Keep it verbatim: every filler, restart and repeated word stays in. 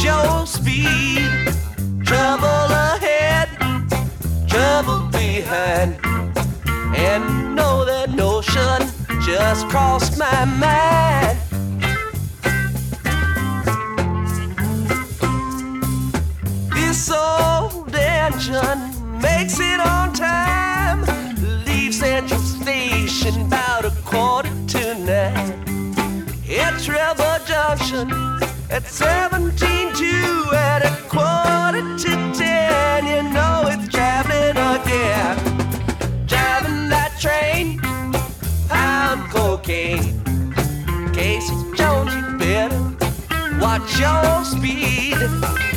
watch your speed. Trouble ahead, trouble behind. And know that notion just crossed my mind. This old engine makes it on time. Leave Central Station about a quarter to nine. Hit Trevor Junction at seventeen two at a quarter to ten. You know it's traveling again. Driving that train, pound cocaine. Casey Jones, you better watch your speed.